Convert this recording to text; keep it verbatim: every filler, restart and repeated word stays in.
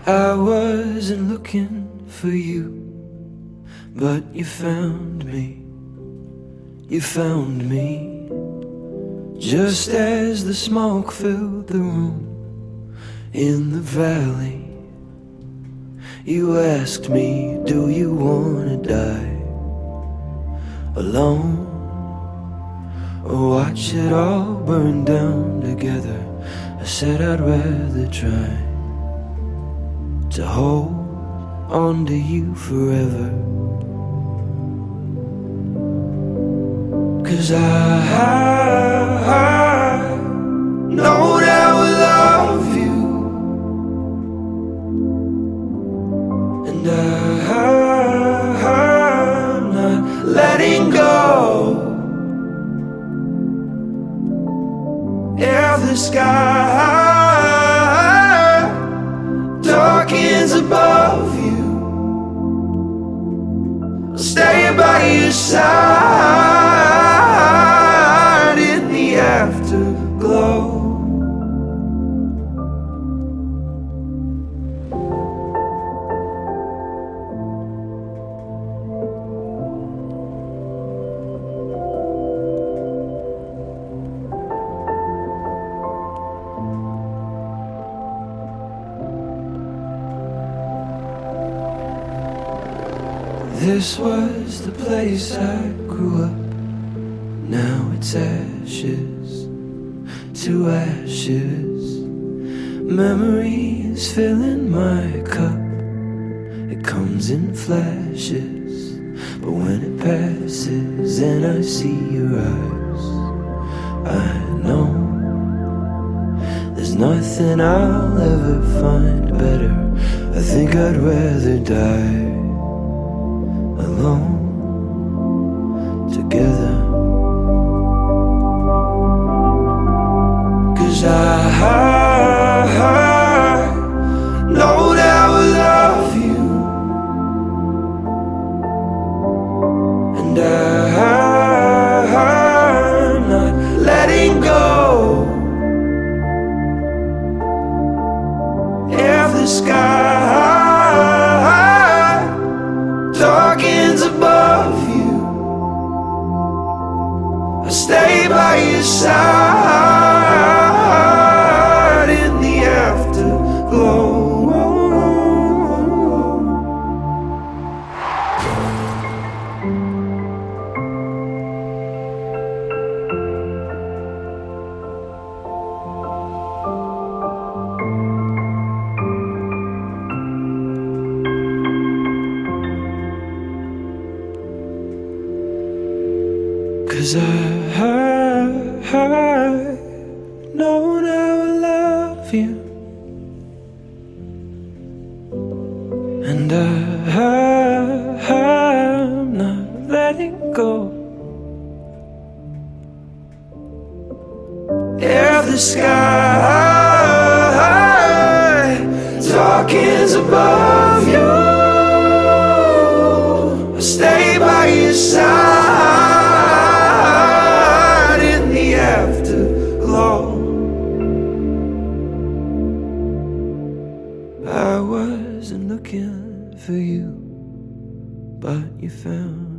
I wasn't looking for you, but you found me. You found me. Just as the smoke filled the room in the valley, you asked me, do you wanna die alone, or watch it all burn down together? I said I'd rather try to hold on to you forever. 'Cause I, I know that I will love you, and I, I'm not letting go. If the sky darkens above you, I'll stay by your side in the afterglow. This was the place I grew up. Now it's ashes to ashes. Memories filling my cup. It comes in flashes, but when it passes and I see your eyes, I know there's nothing I'll ever find better. I think I'd rather die alone, together. 'Cause I, I know that I will love you, and I, I'm not letting go. If the sky darkens above you, I'll stay by your side in the afterglow. Cause I, I, I know that I will love you, and I, I'm not letting go. If the sky darkens above you, I'll stay by your side in the afterglow. I wasn't looking for you, but you found